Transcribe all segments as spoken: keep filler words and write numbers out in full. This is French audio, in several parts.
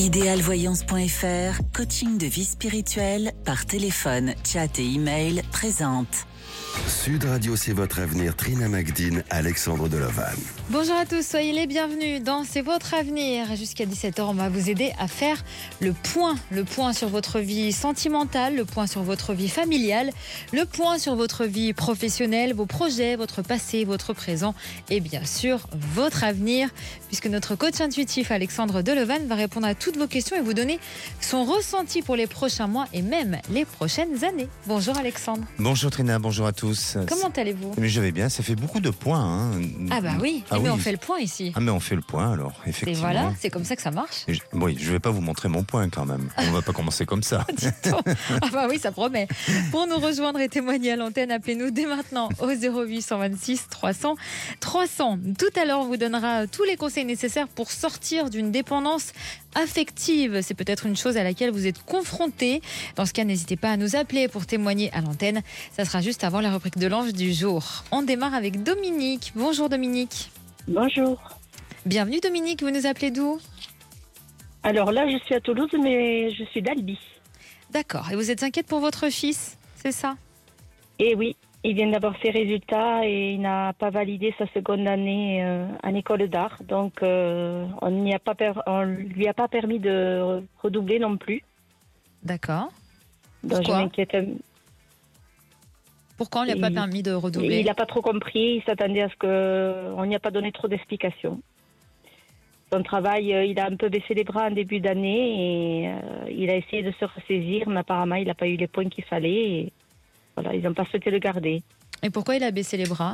idéal voyance point f r, coaching de vie spirituelle par téléphone, chat et email, présente. Sud Radio, c'est votre avenir. Trina Magdine, Alexandre Delavanne. Bonjour à tous, soyez les bienvenus dans C'est votre avenir. Jusqu'à dix-sept heures, on va vous aider à faire le point. Le point sur votre vie sentimentale, le point sur votre vie familiale, le point sur votre vie professionnelle, vos projets, votre passé, votre présent et bien sûr votre avenir. Puisque notre coach intuitif Alexandre Delavanne va répondre à toutes vos questions et vous donner son ressenti pour les prochains mois et même les prochaines années. Bonjour Alexandre. Bonjour Trina, bonjour à tous. Comment allez-vous ? Mais je vais bien, ça fait beaucoup de points. Hein. Ah bah oui, ah mais oui. on fait le point ici. Ah mais on fait le point alors, effectivement. Et voilà, c'est comme ça que ça marche. Je, oui, je vais pas vous montrer mon point quand même. On va pas commencer comme ça. Ah bah oui, ça promet. Pour nous rejoindre et témoigner à l'antenne, appelez-nous dès maintenant au zéro huit cent vingt-six trois cents trois cents. Tout à l'heure, on vous donnera tous les conseils nécessaires pour sortir d'une dépendance affective. C'est peut-être une chose à laquelle vous êtes confronté. Dans ce cas, n'hésitez pas à nous appeler pour témoigner à l'antenne. Ça sera juste avant la rubrique de l'ange du jour. On démarre avec Dominique. Bonjour Dominique. Bonjour. Bienvenue Dominique, vous nous appelez d'où ? Alors là, je suis à Toulouse, mais je suis d'Albi. D'accord. Et vous êtes inquiète pour votre fils, c'est ça ? Et oui, il vient d'avoir ses résultats et il n'a pas validé sa seconde année euh, en école d'art. Donc, euh, on n'y a pas per- on lui a pas permis de redoubler non plus. D'accord. Donc, Pourquoi je m'inquiète un- Pourquoi on ne lui a pas Il- permis de redoubler ? Il n'a pas trop compris. Il s'attendait à ce qu'on n'y a pas donné trop d'explications. Son travail, euh, il a un peu baissé les bras en début d'année et euh, il a essayé de se ressaisir, mais apparemment, il n'a pas eu les points qu'il fallait. Et voilà, ils n'ont pas souhaité le garder. Et pourquoi il a baissé les bras ?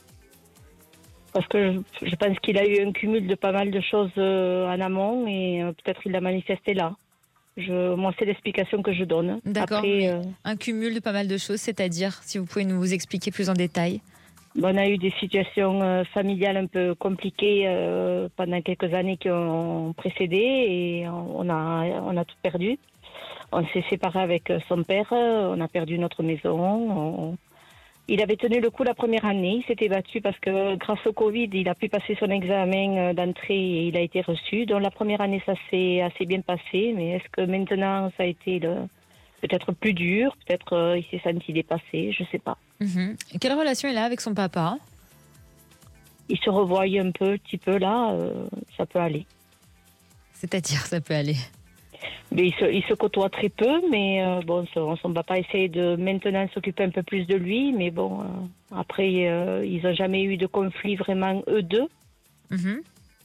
Parce que je, je pense qu'il a eu un cumul de pas mal de choses euh, en amont et euh, peut-être il l'a manifesté là. Je, moi, c'est l'explication que je donne. D'accord, Après, mais euh, un cumul de pas mal de choses, c'est-à-dire, si vous pouvez nous expliquer plus en détail. on a eu des situations euh, familiales un peu compliquées euh, pendant quelques années qui ont précédé et on a, on a tout perdu. On s'est séparé avec son père, on a perdu notre maison. On... Il avait tenu le coup la première année, il s'était battu parce que grâce au Covid, il a pu passer son examen d'entrée et il a été reçu. Donc la première année, ça s'est assez bien passé, mais est-ce que maintenant, ça a été le... peut-être plus dur, peut-être euh, il s'est senti dépassé, je ne sais pas. Mhm. Et quelle relation il a avec son papa ? Il se revoit un peu, petit peu là, euh, ça peut aller. C'est-à-dire, ça peut aller. Mais il se, il se côtoie très peu, mais euh, bon, son, son papa essaie de maintenant s'occuper un peu plus de lui, mais bon, euh, après, euh, ils n'ont jamais eu de conflit vraiment eux deux. Mhm.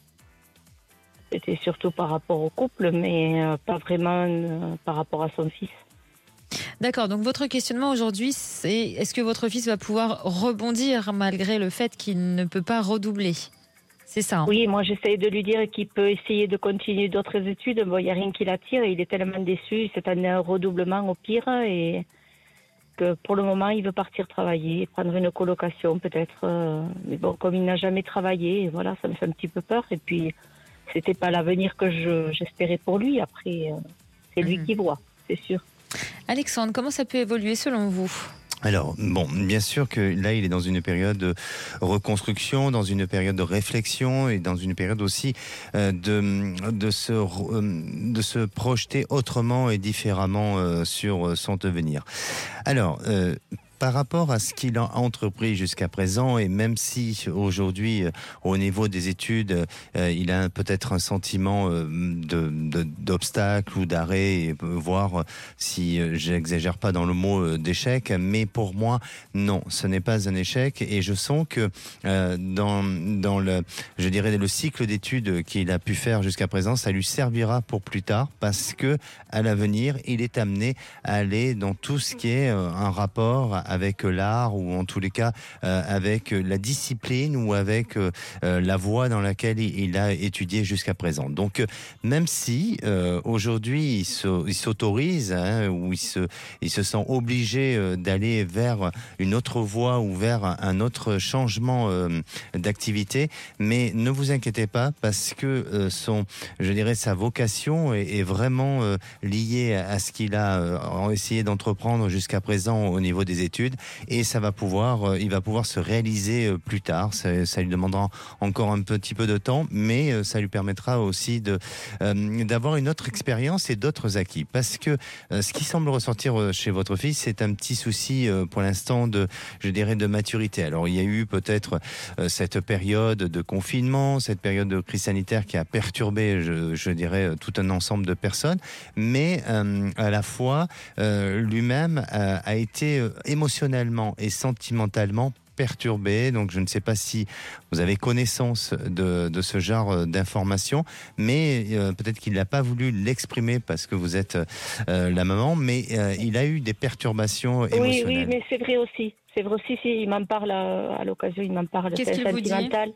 C'était surtout par rapport au couple, mais euh, pas vraiment euh, par rapport à son fils. D'accord, donc votre questionnement aujourd'hui, c'est est-ce que votre fils va pouvoir rebondir malgré le fait qu'il ne peut pas redoubler ? C'est ça, hein ? Oui, moi j'essaie de lui dire qu'il peut essayer de continuer d'autres études. Bon, il n'y a rien qui l'attire et il est tellement déçu. Il s'attendait à un redoublement au pire et que pour le moment il veut partir travailler, prendre une colocation peut-être. euh, Mais bon, comme il n'a jamais travaillé, voilà, ça me fait un petit peu peur. Et puis, c'était pas l'avenir que je, j'espérais pour lui. Après, euh, c'est lui Mhm. qui voit, c'est sûr. Alexandre, comment ça peut évoluer selon vous ? Alors, bon, bien sûr que là, il est dans une période de reconstruction, dans une période de réflexion et dans une période aussi euh, de, de, se, euh, de se projeter autrement et différemment euh, sur son devenir. Alors, euh, par rapport à ce qu'il a entrepris jusqu'à présent, et même si aujourd'hui, euh, au niveau des études, euh, il a peut-être un sentiment euh, de, de, d'obstacle ou d'arrêt, et, euh, voire, si euh, j'exagère pas dans le mot, euh, d'échec, mais pour moi, non, ce n'est pas un échec, et je sens que euh, dans, dans le, je dirais, le cycle d'études qu'il a pu faire jusqu'à présent, ça lui servira pour plus tard, parce que à l'avenir, il est amené à aller dans tout ce qui est euh, un rapport avec l'art ou en tous les cas euh, avec la discipline ou avec euh, la voie dans laquelle il, il a étudié jusqu'à présent. Donc euh, même si euh, aujourd'hui il, se, il s'autorise hein, ou il se, il se sent obligé euh, d'aller vers une autre voie ou vers un autre changement euh, d'activité, mais ne vous inquiétez pas parce que euh, son, je dirais sa vocation est, est vraiment euh, liée à ce qu'il a euh, essayé d'entreprendre jusqu'à présent au niveau des études. études et ça va pouvoir, il va pouvoir se réaliser plus tard. Ça, ça lui demandera encore un petit peu de temps, mais ça lui permettra aussi de, euh, d'avoir une autre expérience et d'autres acquis. Parce que euh, ce qui semble ressortir chez votre fille, c'est un petit souci euh, pour l'instant de, je dirais, de maturité. Alors il y a eu peut-être euh, cette période de confinement, cette période de crise sanitaire qui a perturbé, je, je dirais, tout un ensemble de personnes, mais euh, à la fois euh, lui-même a, a été euh, émotionnellement et sentimentalement perturbé. Donc je ne sais pas si vous avez connaissance de, de ce genre d'informations, mais euh, peut-être qu'il n'a pas voulu l'exprimer parce que vous êtes euh, la maman, mais euh, il a eu des perturbations émotionnelles. Oui, oui, mais c'est vrai aussi. C'est vrai aussi, si il m'en parle à, à l'occasion, il m'en parle. Qu'est-ce qu'il vous dit ?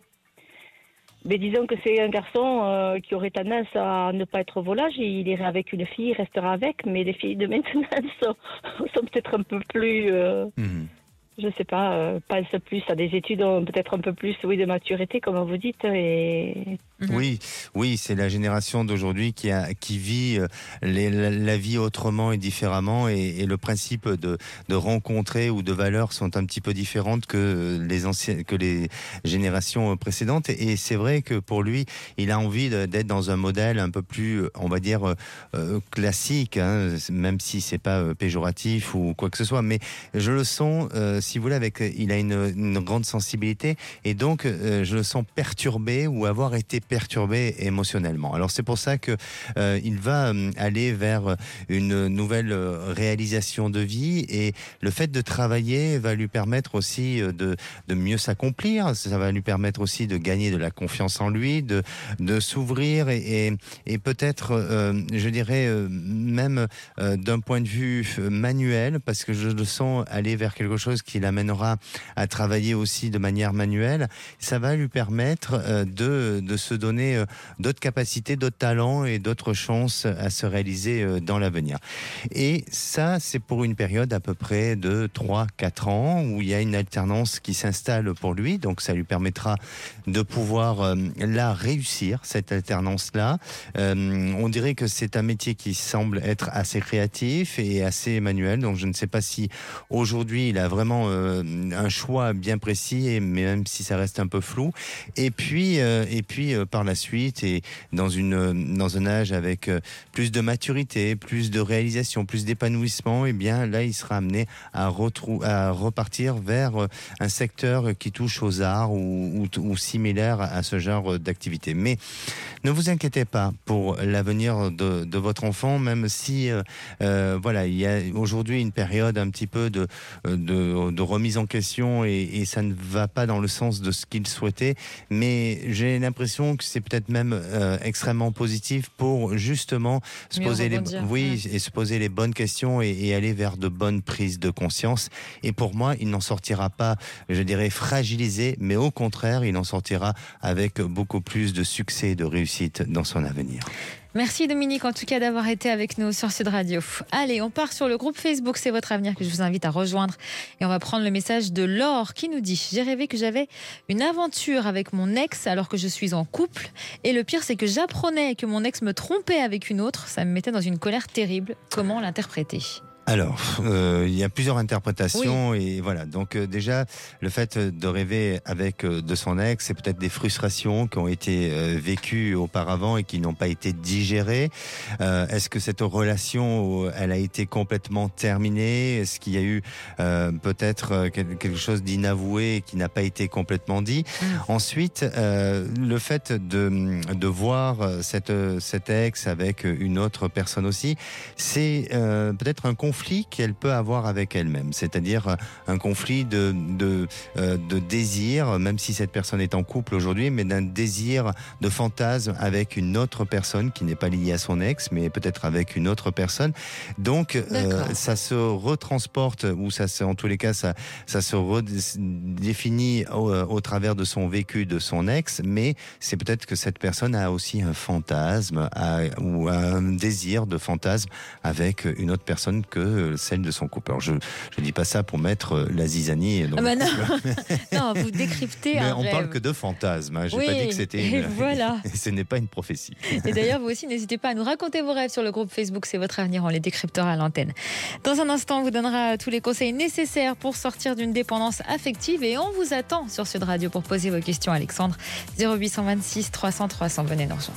Mais disons que c'est un garçon euh, qui aurait tendance à ne pas être volage. Il irait avec une fille, il restera avec, mais les filles de maintenant sont, sont peut-être un peu plus... Euh, mmh. Je sais pas, euh, pensent plus à des études, peut-être un peu plus, oui, de maturité, comme vous dites. Et... Oui, oui, c'est la génération d'aujourd'hui qui a, qui vit les, la, la vie autrement et différemment, et, et le principe de, de rencontrer ou de valeurs sont un petit peu différentes que les anciennes, que les générations précédentes. Et c'est vrai que pour lui, il a envie d'être dans un modèle un peu plus, on va dire, euh, classique, hein, même si c'est pas péjoratif ou quoi que ce soit. Mais je le sens. Euh, si vous voulez, avec, il a une, une grande sensibilité et donc euh, je le sens perturbé ou avoir été perturbé émotionnellement. Alors c'est pour ça que euh, il va euh, aller vers une nouvelle réalisation de vie et le fait de travailler va lui permettre aussi de, de mieux s'accomplir. Ça va lui permettre aussi de gagner de la confiance en lui, de, de s'ouvrir et, et, et peut-être, euh, je dirais, euh, même euh, d'un point de vue manuel, parce que je le sens aller vers quelque chose qui l'amènera à travailler aussi de manière manuelle. Ça va lui permettre euh, de, de se donner euh, d'autres capacités, d'autres talents et d'autres chances à se réaliser euh, dans l'avenir. Et ça, c'est pour une période à peu près de trois à quatre ans où il y a une alternance qui s'installe pour lui. Donc ça lui permettra de pouvoir euh, la réussir, cette alternance-là. Euh, on dirait que c'est un métier qui semble être assez créatif et assez manuel. Donc je ne sais pas si aujourd'hui il a vraiment euh, un choix bien précis, et même si ça reste un peu flou. Et puis, euh, et puis euh, par la suite, et dans une dans un âge avec euh, plus de maturité, plus de réalisation, plus d'épanouissement, et bien là, il sera amené à, retrou- à repartir vers euh, un secteur qui touche aux arts ou, ou, ou similaire à ce genre d'activité. Mais ne vous inquiétez pas pour l'avenir de, de votre enfant, même si euh, euh, voilà, il y a aujourd'hui une période un petit peu de de, de remise en question et, et ça ne va pas dans le sens de ce qu'il souhaitait, mais j'ai l'impression que c'est peut-être même euh, extrêmement positif pour justement se Mieux poser les, rebondir, oui, ouais. et se poser les bonnes questions et, et aller vers de bonnes prises de conscience. Et pour moi, il n'en sortira pas, je dirais, fragilisé, mais au contraire, il en sortira avec beaucoup plus de succès et de réussite dans son avenir. Merci Dominique, en tout cas d'avoir été avec nous sur Sud Radio. Allez, on part sur le groupe Facebook C'est votre avenir que je vous invite à rejoindre. Et on va prendre le message de Laure qui nous dit « J'ai rêvé que j'avais une aventure avec mon ex alors que je suis en couple. Et le pire, c'est que j'apprenais que mon ex me trompait avec une autre. Ça me mettait dans une colère terrible. Comment l'interpréter ?» Alors, euh, il y a plusieurs interprétations, oui. Et voilà. Donc euh, déjà, le fait de rêver avec euh, de son ex, c'est peut-être des frustrations qui ont été euh, vécues auparavant et qui n'ont pas été digérées. Euh, est-ce que cette relation, elle a été complètement terminée ? Est-ce qu'il y a eu euh, peut-être quelque chose d'inavoué qui n'a pas été complètement dit ? mmh. Ensuite, euh, le fait de, de voir cette, cette ex avec une autre personne aussi, c'est euh, peut-être un conflit conflit qu'elle peut avoir avec elle-même, c'est-à-dire un conflit de, de, euh, de désir, même si cette personne est en couple aujourd'hui, mais d'un désir de fantasme avec une autre personne qui n'est pas liée à son ex, mais peut-être avec une autre personne. Donc, euh, ça se retransporte, ou ça se, en tous les cas, ça, ça se redéfinit au, au travers de son vécu de son ex, mais c'est peut-être que cette personne a aussi un fantasme a, ou un désir de fantasme avec une autre personne que que celle de son couple. Alors je ne dis pas ça pour mettre la zizanie dans ah le bah couple. Non. non, vous décryptez Mais un on rêve. parle que de fantasmes. Hein. Je n'ai oui, pas dit que c'était une... voilà. Ce n'est pas une prophétie. Et d'ailleurs, vous aussi, n'hésitez pas à nous raconter vos rêves sur le groupe Facebook C'est votre avenir. On les décryptera à l'antenne. Dans un instant, on vous donnera tous les conseils nécessaires pour sortir d'une dépendance affective. Et on vous attend sur Sud Radio pour poser vos questions, Alexandre. zéro huit cent vingt-six trois cents trois cents. Venez nous rejoindre.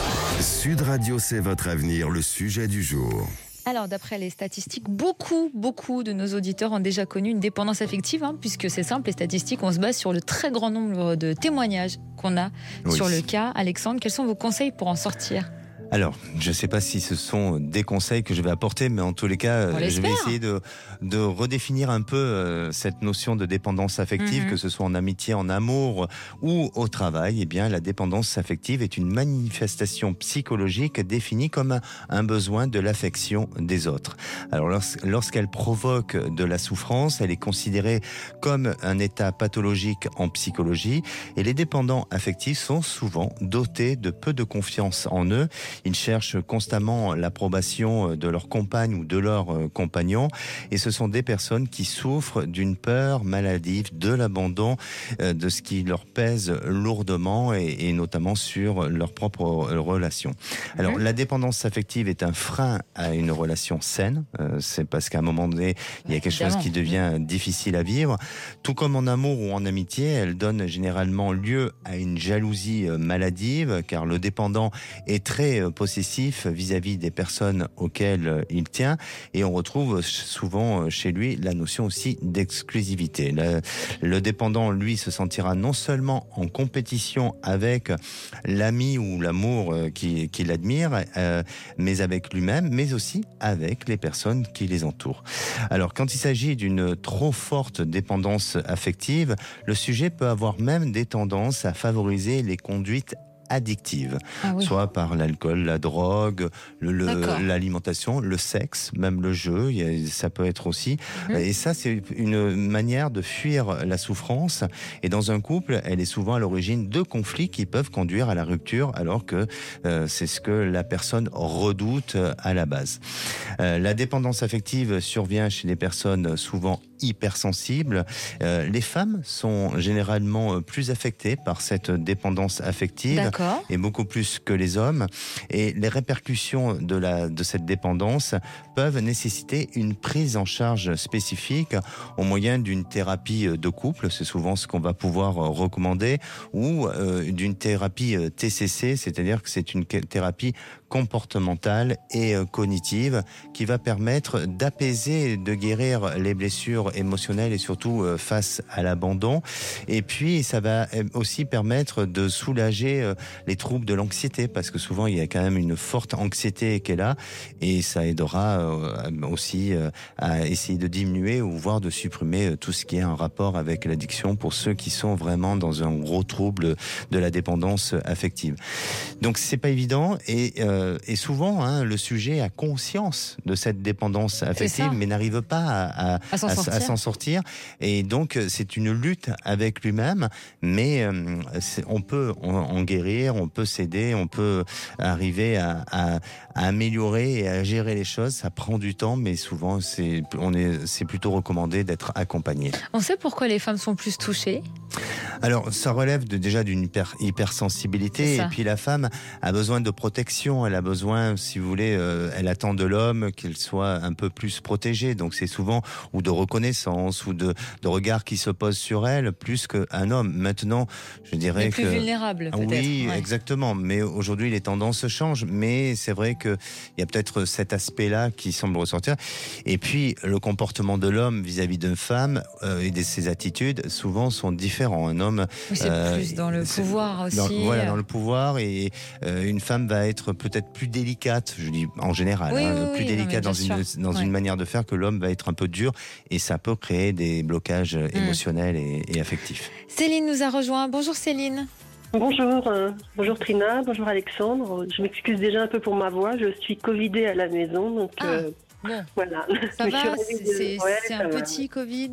Sud Radio, c'est votre avenir, le sujet du jour. Alors, d'après les statistiques, beaucoup, beaucoup de nos auditeurs ont déjà connu une dépendance affective, hein, puisque c'est simple, les statistiques, on se base sur le très grand nombre de témoignages qu'on a oui. sur le cas. Alexandre, quels sont vos conseils pour en sortir ? Alors, je ne sais pas si ce sont des conseils que je vais apporter, mais en tous les cas, je vais essayer de, de redéfinir un peu euh, cette notion de dépendance affective, mm-hmm. que ce soit en amitié, en amour ou au travail. Eh bien, la dépendance affective est une manifestation psychologique définie comme un, un besoin de l'affection des autres. Alors, lors, lorsqu'elle provoque de la souffrance, elle est considérée comme un état pathologique en psychologie, et les dépendants affectifs sont souvent dotés de peu de confiance en eux. Ils cherchent constamment l'approbation de leur compagne ou de leur compagnon, et ce sont des personnes qui souffrent d'une peur maladive de l'abandon, de ce qui leur pèse lourdement et, et notamment sur leur propre relation. Alors, la dépendance affective est un frein à une relation saine. C'est parce qu'à un moment donné, il y a quelque chose qui devient difficile à vivre. Tout comme en amour ou en amitié, elle donne généralement lieu à une jalousie maladive, car le dépendant est très possessif vis-à-vis des personnes auxquelles il tient, et on retrouve souvent chez lui la notion aussi d'exclusivité. Le, le dépendant, lui, se sentira non seulement en compétition avec l'ami ou l'amour qui, qui l'admire, euh, mais avec lui-même, mais aussi avec les personnes qui les entourent. Alors, quand il s'agit d'une trop forte dépendance affective, le sujet peut avoir même des tendances à favoriser les conduites addictives, ah oui. soit par l'alcool, la drogue, le, le, l'alimentation, le sexe, même le jeu, ça peut être aussi. Mmh. Et ça, c'est une manière de fuir la souffrance. Et dans un couple, elle est souvent à l'origine de conflits qui peuvent conduire à la rupture, alors que euh, c'est ce que la personne redoute à la base. Euh, la dépendance affective survient chez des personnes souvent hypersensibles. Euh, les femmes sont généralement plus affectées par cette dépendance affective. D'accord. Et beaucoup plus que les hommes. Et les répercussions de, la, de cette dépendance peuvent nécessiter une prise en charge spécifique au moyen d'une thérapie de couple, c'est souvent ce qu'on va pouvoir recommander, ou euh, d'une thérapie T C C, c'est-à-dire que c'est une thérapie comportementale et cognitive qui va permettre d'apaiser, de guérir les blessures émotionnelles et surtout face à l'abandon. Et puis, ça va aussi permettre de soulager les troubles de l'anxiété, parce que souvent, il y a quand même une forte anxiété qui est là, et ça aidera aussi à essayer de diminuer ou voire de supprimer tout ce qui est en rapport avec l'addiction pour ceux qui sont vraiment dans un gros trouble de la dépendance affective. Donc, c'est pas évident, et euh, et souvent, hein, le sujet a conscience de cette dépendance affective, mais n'arrive pas à, à, à, s'en, à, sortir. à s'en sortir. Et donc, c'est une lutte avec lui-même, mais euh, on peut en, en guérir, on peut s'aider, on peut arriver à, à, à améliorer et à gérer les choses. Ça prend du temps, mais souvent, c'est, on est, c'est plutôt recommandé d'être accompagné. On sait pourquoi les femmes sont plus touchées ? Alors, ça relève de, déjà d'une hyper, hypersensibilité, et puis la femme a besoin de protection, elle a besoin, si vous voulez, euh, elle attend de l'homme qu'il soit un peu plus protégé, donc c'est souvent, ou de reconnaissance, ou de, de regard qui se pose sur elle, plus qu'un homme. Maintenant, je dirais que... plus vulnérable, peut-être. Oui, ouais. exactement, mais aujourd'hui, les tendances changent, mais c'est vrai qu'il y a peut-être cet aspect-là qui semble ressortir. Et puis, le comportement de l'homme vis-à-vis d'une femme euh, et de ses attitudes, souvent, sont différents. Un homme... Oui, c'est euh, plus dans le pouvoir aussi. Dans, voilà, dans le pouvoir, et euh, une femme va être peut-être plus délicate, je dis en général, oui, hein, oui, plus oui, délicate non, dans, une, dans ouais. une manière de faire, que l'homme va être un peu dur, et ça peut créer des blocages mmh. émotionnels et, et affectifs. Céline nous a rejoint. Bonjour Céline. Bonjour, euh, bonjour Trina, bonjour Alexandre. Je m'excuse déjà un peu pour ma voix, je suis covidée à la maison, donc ah, euh, bon. voilà. Ça Mais va, de... c'est, ouais, c'est ça un va. petit Covid ?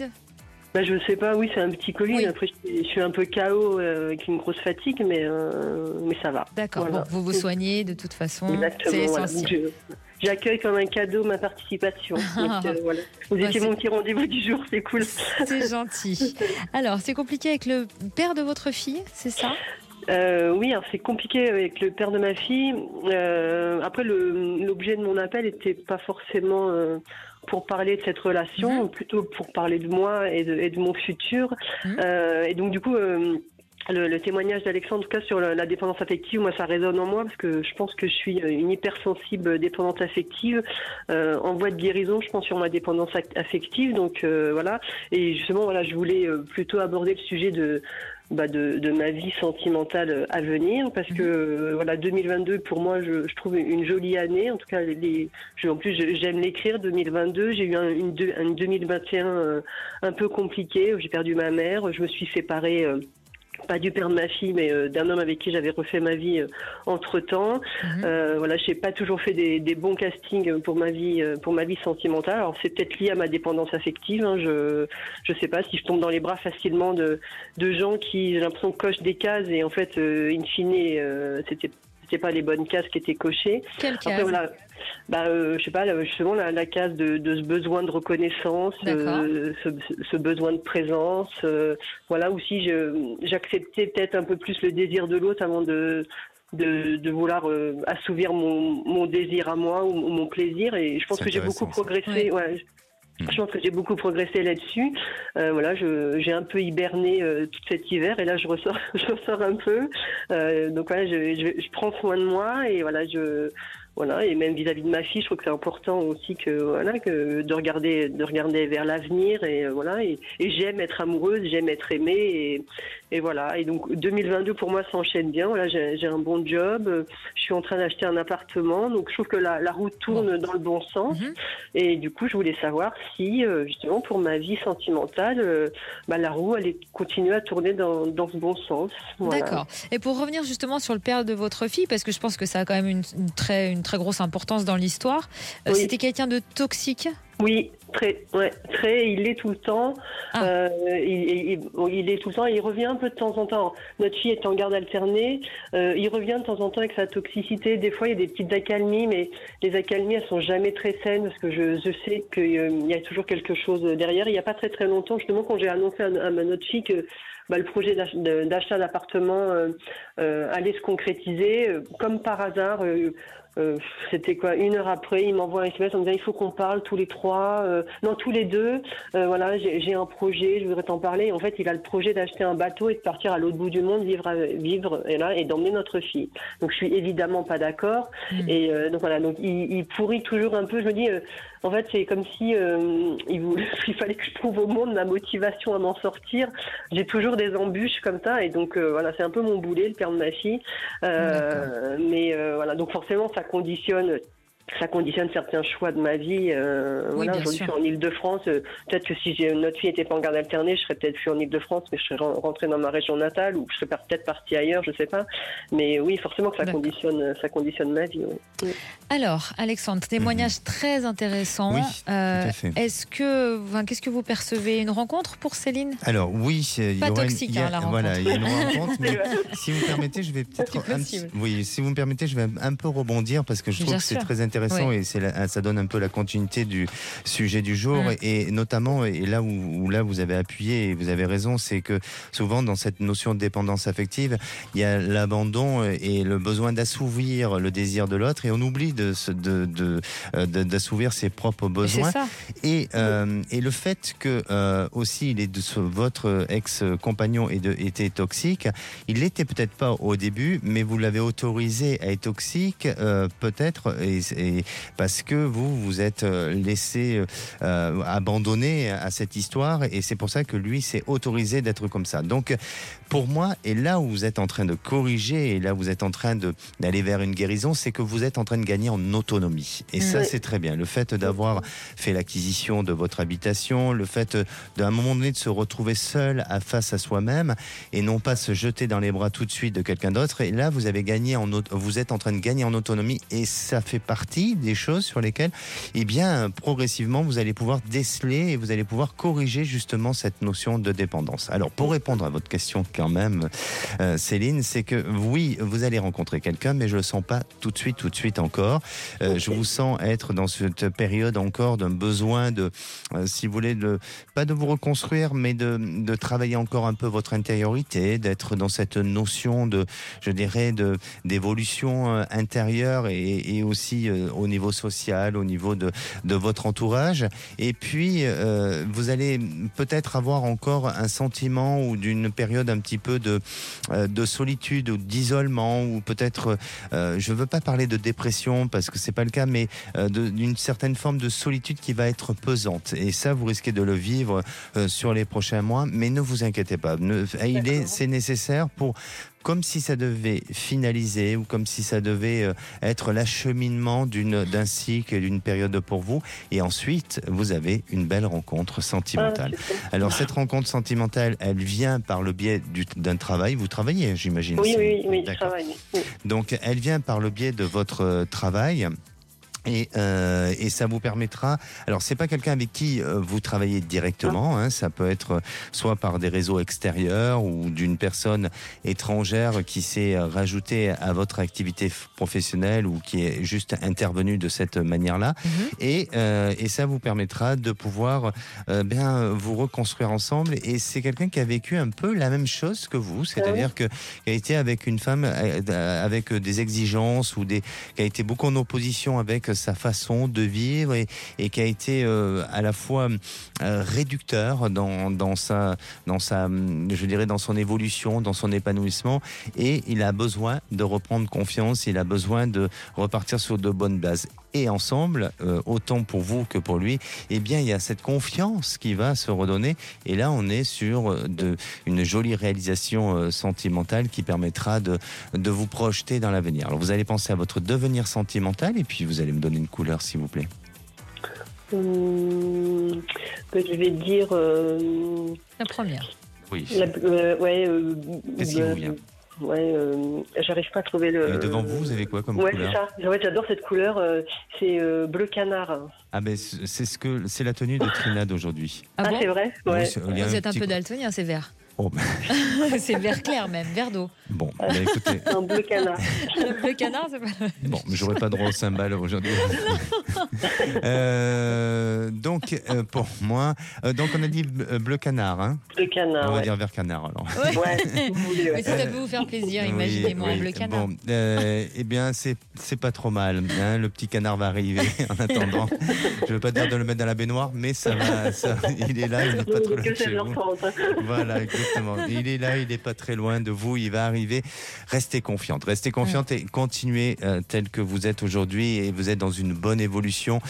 Bah, je sais pas, oui, c'est un petit colis. Oui. Après, je, je suis un peu K O euh, avec une grosse fatigue, mais, euh, mais ça va. D'accord, Voilà. bon, vous vous soignez de toute façon, Exactement, c'est voilà. essentiel. Donc, je- J'accueille comme un cadeau ma participation. Donc, euh, voilà. Vous Ouais, étiez c'est- mon petit rendez-vous du jour, c'est cool. C'est gentil. Alors, c'est compliqué avec le père de votre fille, c'est ça? Euh, oui, alors c'est compliqué avec le père de ma fille. Euh, après, le- l'objet de mon appel n'était pas forcément euh, pour parler de cette relation, Mhm. plutôt pour parler de moi et de, et de mon futur. Mhm. Euh, et donc, du coup, euh, le, le témoignage d'Alexandre, en tout cas sur la, la dépendance affective, moi, ça résonne en moi parce que je pense que je suis une hypersensible dépendante affective, euh, en voie de guérison, je pense, sur ma dépendance ac- affective. Donc, euh, voilà. Et justement, voilà, je voulais euh, plutôt aborder le sujet de Bah de, de ma vie sentimentale à venir, parce que euh, voilà, deux mille vingt-deux pour moi, je, je trouve une jolie année. En tout cas, les, je, en plus je- j'aime l'écrire. deux mille vingt-deux, j'ai eu un, une, deux- un deux mille vingt et un euh, un peu compliqué. J'ai perdu ma mère, je me suis séparée. Euh, pas du père de ma fille, mais euh, d'un homme avec qui j'avais refait ma vie euh, entre-temps. Mhm. Euh, voilà, j'ai pas toujours fait des, des bons castings pour ma vie, euh, pour ma vie sentimentale. Alors c'est peut-être lié à ma dépendance affective. Hein, je, je sais pas si je tombe dans les bras facilement de, de gens qui, j'ai l'impression, cochent des cases et en fait, euh, in fine, euh, c'était c'était pas les bonnes cases qui étaient cochées. Quelle Après, case? voilà. Bah, euh, je sais pas, là, justement, la, la case de, de ce besoin de reconnaissance, euh, ce, ce besoin de présence. Euh, voilà, aussi, je, j'acceptais peut-être un peu plus le désir de l'autre avant de, de, de vouloir euh, assouvir mon, mon désir à moi ou, ou mon plaisir. Et je pense C'est que j'ai beaucoup intéressant, ça. progressé. Ouais. Je pense que j'ai beaucoup progressé là-dessus. Euh, voilà, je, j'ai un peu hiberné euh, tout cet hiver et là je ressors, je ressors un peu. Euh, donc voilà, je, je, je prends soin de moi et voilà, je voilà et même vis-à-vis de ma fille, je trouve que c'est important aussi que voilà que de regarder de regarder vers l'avenir et euh, voilà et, et j'aime être amoureuse, j'aime être aimée et, et voilà et donc deux mille vingt-deux pour moi s'enchaîne bien. Voilà, j'ai, j'ai un bon job, euh, je suis en train d'acheter un appartement, donc je trouve que la, la route tourne dans le bon sens. Mhm. Et du coup, je voulais savoir si, euh, justement, pour ma vie sentimentale, euh, bah, la roue allait continuer à tourner dans, dans ce bon sens. Voilà. D'accord. Et pour revenir justement sur le père de votre fille, parce que je pense que ça a quand même une, une très, une très grosse importance dans l'histoire, euh, Oui. c'était quelqu'un de toxique? Oui, très, ouais, très. Il l'est tout le temps. Ah. Euh, il, il, il est tout le temps. Il revient un peu de temps en temps. Notre fille est en garde alternée. Euh, il revient de temps en temps avec sa toxicité. Des fois, il y a des petites accalmies, mais les accalmies, elles sont jamais très saines parce que je, je sais qu'il euh, y a toujours quelque chose derrière. Il n'y a pas très très longtemps, justement, quand j'ai annoncé à, à ma notre fille que bah, le projet d'ach- de- d'achat d'appartement euh, euh, allait se concrétiser, euh, comme par hasard. Euh, Euh, c'était quoi, une heure après, il m'envoie un S M S en me disant il faut qu'on parle tous les trois, euh, non tous les deux, euh, voilà, j'ai, j'ai un projet, je voudrais t'en parler. En fait, il a le projet d'acheter un bateau et de partir à l'autre bout du monde, vivre, à- vivre et là, et d'emmener notre fille. Donc je suis évidemment pas d'accord. Mmh. Et euh, donc voilà, donc il, il pourrit toujours un peu. Je me dis, euh, en fait, c'est comme si euh, il, voulait, il fallait que je trouve au monde ma motivation à m'en sortir. J'ai toujours des embûches comme ça, et donc euh, voilà, c'est un peu mon boulet, le père de ma fille. Euh, mais euh, voilà, donc forcément, ça conditionne. Ça conditionne certains choix de ma vie. Euh, Oui, voilà, bien aujourd'hui, sûr. je suis en Île-de-France. Euh, peut-être que si j'ai, notre fille n'était pas en garde alternée, je serais peut-être plus en Île-de-France, mais je serais ren- rentrée dans ma région natale ou je serais par- peut-être partie ailleurs, je sais pas. Mais oui, forcément que ça D'accord. conditionne, ça conditionne ma vie. Oui. Alors, Alexandre, témoignage très intéressant. Oui, Euh, tout à fait. Est-ce que, enfin, qu'est-ce que vous percevez? Une rencontre pour Céline? Alors oui, c'est- il y Pas aura une- toxique, il y a- hein, la voilà, il y a une rencontre, mais C'est vrai. si vous me permettez, je vais peut-être C'est un petit, possible. oui, si vous me permettez, je vais un peu rebondir parce que je trouve Bien que c'est sûr. très intéressant Oui. et c'est la- ça donne un peu la continuité du sujet du jour Mm. et, et notamment et là où, où là vous avez appuyé et vous avez raison, c'est que souvent dans cette notion de dépendance affective, il y a l'abandon et le besoin d'assouvir le désir de l'autre et on oublie de, se- de, de, euh, de- d'assouvir ses propres C'est besoins. ça. Et, euh, et le fait que euh, aussi il est de ce, votre ex-compagnon est de- était toxique, il l'était peut-être pas au début, mais vous l'avez autorisé à être toxique, euh, peut-être, et, et parce que vous vous êtes euh, laissé euh, abandonner à cette histoire, et c'est pour ça que lui s'est autorisé d'être comme ça. Donc, pour moi, et là où vous êtes en train de corriger, et là où vous êtes en train de, d'aller vers une guérison, c'est que vous êtes en train de gagner en autonomie. Et ça, Oui. c'est très bien. Le fait d'avoir fait l'acquisition de votre habitation, le fait euh, d'un moment donné de se retrouver seul à face à soi-même et non pas se jeter dans les bras tout de suite de quelqu'un d'autre. Et là, vous avez gagné en auto- vous êtes en train de gagner en autonomie et ça fait partie partie des choses sur lesquelles, eh bien, progressivement, vous allez pouvoir déceler et vous allez pouvoir corriger justement cette notion de dépendance. Alors, pour répondre à votre question quand même, euh, Céline, c'est que oui, vous allez rencontrer quelqu'un, mais je le sens pas tout de suite, tout de suite encore. Euh, okay. Je vous sens être dans cette période encore d'un besoin de, euh, si vous voulez, de, pas de vous reconstruire, mais de, de travailler encore un peu votre intériorité, d'être dans cette notion de, je dirais, de, d'évolution euh, intérieure et, et aussi euh, au niveau social, au niveau de, de votre entourage. Et puis, euh, vous allez peut-être avoir encore un sentiment ou d'une période un petit peu de, euh, de solitude ou d'isolement, ou peut-être, euh, je ne veux pas parler de dépression parce que c'est pas le cas, mais euh, de, d'une certaine forme de solitude qui va être pesante. Et ça, vous risquez de le vivre euh, sur les prochains mois, mais ne vous inquiétez pas. Ne, il est, c'est nécessaire pour... comme si ça devait finaliser ou comme si ça devait euh, être l'acheminement d'une, d'un cycle et d'une période pour vous. Et ensuite, vous avez une belle rencontre sentimentale. Ah, alors, cette rencontre sentimentale, elle vient par le biais du, d'un travail. Vous travaillez, j'imagine. Oui, oui, oui, je travaille. Oui. Donc, elle vient par le biais de votre travail. Et, euh, et ça vous permettra... Alors, c'est pas quelqu'un avec qui euh, vous travaillez directement. Hein, ça peut être soit par des réseaux extérieurs ou d'une personne étrangère qui s'est rajoutée à votre activité professionnelle ou qui est juste intervenue de cette manière-là. Mm-hmm. Et, euh, et ça vous permettra de pouvoir euh, bien vous reconstruire ensemble. Et c'est quelqu'un qui a vécu un peu la même chose que vous. C'est-à-dire que, qui a été avec une femme avec des exigences ou des, qui a été beaucoup en opposition avec sa façon de vivre et, et qui a été euh, à la fois euh, réducteur dans, dans sa, dans sa, je dirais dans son évolution, dans son épanouissement, et il a besoin de reprendre confiance, il a besoin de repartir sur de bonnes bases. Et ensemble, euh, autant pour vous que pour lui, eh bien, il y a cette confiance qui va se redonner. Et là, on est sur de, une jolie réalisation euh, sentimentale qui permettra de, de vous projeter dans l'avenir. Alors, vous allez penser à votre devenir sentimental et puis vous allez me donner une couleur, s'il vous plaît. Hum, je vais dire... Euh, la première. Oui. La, euh, ouais, euh, Qu'est-ce qui vous vient ? Ouais, euh, j'arrive pas à trouver le... Et devant vous, vous avez quoi comme ouais, couleur ? Ouais, c'est ça. En fait, j'adore cette couleur. Euh, c'est euh, bleu canard. Ah ben, c'est, ce que, c'est la tenue de Trina d'aujourd'hui. Ah, ah bon c'est vrai ouais. Oui, Vous un êtes un peu coup... daltonien, c'est vert. Oh. C'est vert clair même, vert d'eau. Bon, bah écoutez. Un bleu canard. Le bleu canard, c'est pas... Bon, mais j'aurais pas droit au cymbale aujourd'hui. euh, donc, euh, pour moi, euh, donc on a dit bleu canard, hein. Bleu canard, On va ouais. dire vert canard, alors. Ouais, ouais, vous voulez, ouais. Mais si ça peut vous faire plaisir, imaginez-moi oui, un oui. bleu canard. Bon, euh, eh bien, c'est, c'est pas trop mal. Hein, le petit canard va arriver en attendant. Je veux pas dire de le mettre dans la baignoire, mais ça va, ça, il est là, il n'est pas trop loin de chez vous. Voilà, exactement. Il est là, il n'est pas très loin de vous, il va arriver. Restez confiante, restez confiante et continuez euh, tel que vous êtes aujourd'hui, et vous êtes dans une bonne évolution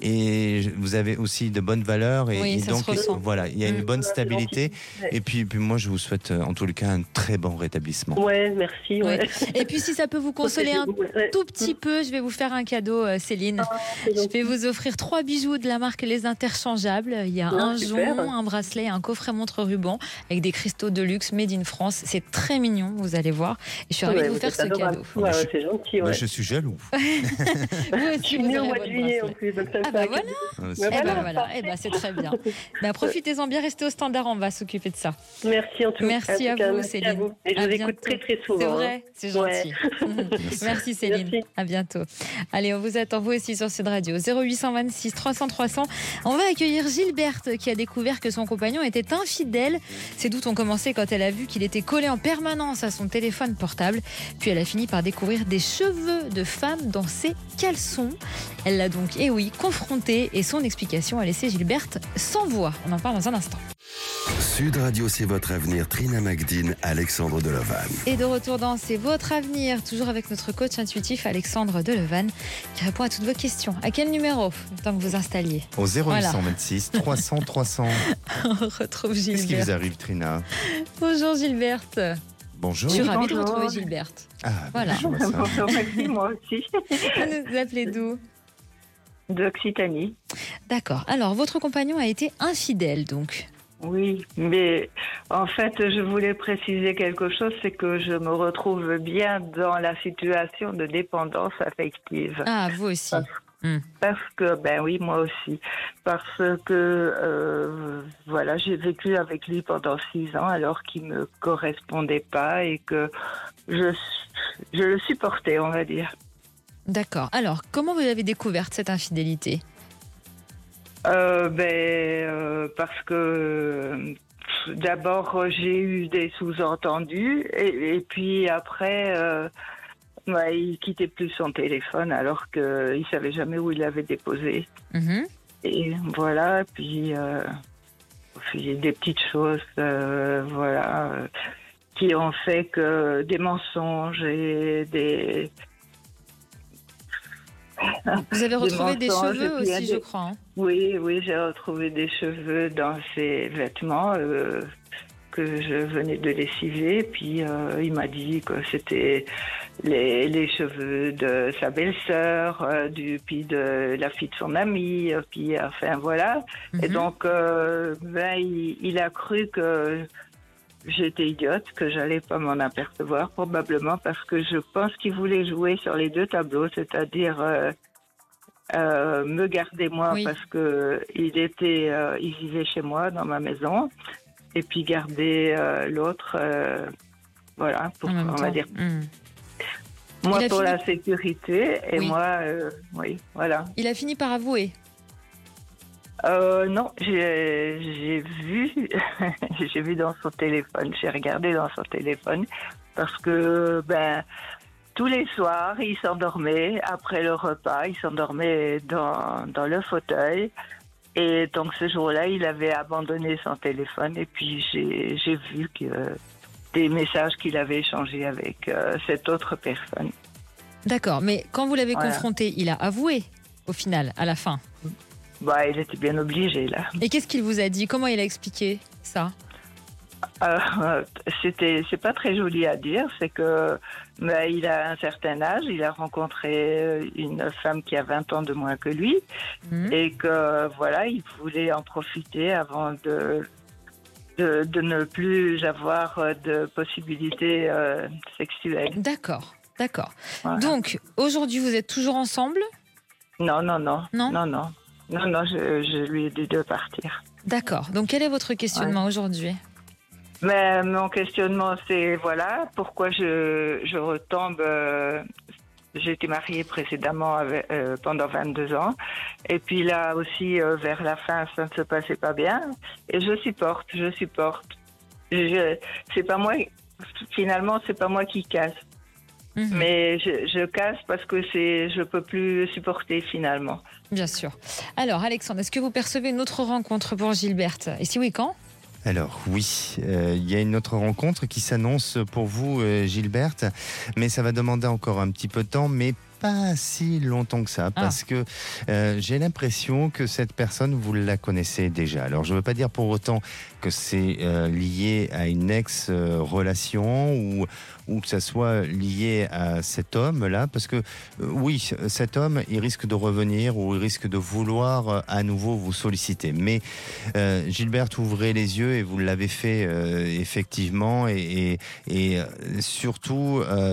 et vous avez aussi de bonnes valeurs et, oui, et ça donc se ressent. voilà, il y a une bonne stabilité et puis, puis moi je vous souhaite en tout cas un très bon rétablissement. Ouais, merci. Ouais. Ouais. Et puis si ça peut vous consoler un tout petit peu, je vais vous faire un cadeau, Céline. Ah, je vais vous offrir trois bijoux de la marque Les Interchangeables. Il y a ah, un super. jonc, un bracelet, un coffret montre ruban avec des cristaux de luxe made in France. C'est très mignon, vous allez voir. Et je suis ravie ouais, de vous faire ce adorable. cadeau. Ouais, ouais, c'est gentil. Ouais. Bah, je suis jaloux. Vous aussi, Je suis vous née au aurez mois de votre juillet en bracelet. plus. Donc ça me Ah fait bah un voilà. Ah, Eh c'est- ben voilà. voilà, eh ben c'est très bien. Ben, profitez-en bien, restez au standard, on va s'occuper de ça. Merci en tout, Merci en tout à cas, vous, merci Céline. à vous. Et je À vous bientôt. écoute très très souvent. C'est hein. vrai, c'est gentil. Merci Céline. Merci. À bientôt. Allez, on vous attend vous aussi sur Sud Radio. zéro huit cent vingt-six trois cents trois cents. On va accueillir Gilberte qui a découvert que son compagnon était infidèle. Ses doutes ont commencé quand elle a vu qu'il était collé en permanence à son téléphone portable. Puis elle a fini par découvrir des cheveux de femme dans ses caleçons. Elle l'a donc, eh oui, confronté et son explication a laissé Gilberte sans voix. On en parle dans un instant. Sud Radio, c'est votre avenir. Trina Magdine, Alexandre Delevan. Et de retour dans C'est votre avenir, toujours avec notre coach intuitif Alexandre Delevan qui répond à toutes vos questions. À quel numéro, le temps que vous installiez? Au zéro huit Voilà. cent vingt-six trois cents trois cents. On retrouve Qu'est-ce qui Gilberte. vous arrive, Trina? Bonjour Gilberte. Bonjour. Je suis Oui, ravie de bonjour. retrouver Gilberte. Ah, Voilà. je vois ça. Bonjour, merci, moi aussi. Vous nous appelez d'où? D'Occitanie. D'accord. Alors, votre compagnon a été infidèle, donc. Oui, mais en fait, je voulais préciser quelque chose, c'est que je me retrouve bien dans la situation de dépendance affective. Ah, vous aussi. Parce, Hmm. parce que, ben oui, moi aussi. Parce que, euh, voilà, j'ai vécu avec lui pendant six ans alors qu'il me correspondait pas et que je, je le supportais, on va dire. D'accord. Alors, comment vous avez découvert cette infidélité ? Euh, ben, euh, parce que euh, d'abord j'ai eu des sous-entendus et, et puis après euh, ouais, il quittait plus son téléphone alors qu'il savait jamais où il l'avait déposé. Mhm. Et voilà, puis euh, puis des petites choses, euh, voilà, euh, qui ont fait que des mensonges et des Vous avez retrouvé des, mensonges, cheveux et puis il y a aussi, des- je crois. hein. Oui, oui, j'ai retrouvé des cheveux dans ses vêtements euh, que je venais de lessiver. Puis euh, il m'a dit que c'était les, les cheveux de sa belle-sœur, euh, du, puis de la fille de son ami, euh, puis enfin voilà. Et Mhm. donc, euh, ben, il, il a cru que j'étais idiote, que j'allais pas m'en apercevoir, probablement parce que je pense qu'il voulait jouer sur les deux tableaux, c'est-à-dire euh, euh, me garder moi Oui. parce que il était, euh, il vivait chez moi dans ma maison, et puis garder euh, l'autre, euh, voilà, pour, En même on temps. va dire, Hmm. moi Il a pour fini- la sécurité et Oui. moi, euh, oui, voilà. Il a fini par avouer. Euh, non, j'ai j'ai vu, j'ai vu dans son téléphone, j'ai regardé dans son téléphone parce que ben tous les soirs il s'endormait après le repas, il s'endormait dans dans le fauteuil et donc ce jour-là il avait abandonné son téléphone et puis j'ai j'ai vu que des messages qu'il avait échangés avec euh, cette autre personne. D'accord. Mais quand vous l'avez Voilà. confronté, il a avoué, au final, à la fin. Bah il était bien obligé là. Et qu'est-ce qu'il vous a dit ? Comment il a expliqué ça ? Euh, c'était, c'est pas très joli à dire, c'est que ben, il a un certain âge, il a rencontré une femme qui a vingt ans de moins que lui Mhm. et que voilà, il voulait en profiter avant de de, de ne plus avoir de possibilités euh, sexuelles. D'accord. D'accord. Voilà. Donc, aujourd'hui, vous êtes toujours ensemble ? Non, non, non, Non non, non, non, non, je, je lui ai dit de partir. D'accord. Donc, quel est votre questionnement aujourd'hui ? Mais mon questionnement, c'est voilà, pourquoi je, je retombe. Euh, j'ai été mariée précédemment avec, euh, pendant vingt-deux ans. Et puis là aussi, euh, vers la fin, ça ne se passait pas bien. Et je supporte, je supporte. Je, c'est pas moi, finalement, c'est pas moi qui casse. Mhm. Mais je, je casse parce que c'est, je peux plus supporter finalement. Bien sûr. Alors, Alexandre, est-ce que vous percevez une autre rencontre pour Gilberte ? Et si oui, quand ? Alors oui, euh, il y a une autre rencontre qui s'annonce pour vous, euh, Gilberte, mais ça va demander encore un petit peu de temps, mais pas si longtemps que ça, parce que euh, j'ai l'impression que cette personne, vous la connaissez déjà. Alors je ne veux pas dire pour autant que c'est euh, lié à une ex-relation ou, ou que ça soit lié à cet homme-là, parce que euh, oui, cet homme, il risque de revenir ou il risque de vouloir euh, à nouveau vous solliciter. Mais euh, Gilberte, ouvrez les yeux et vous l'avez fait euh, effectivement, et, et, et surtout... Euh,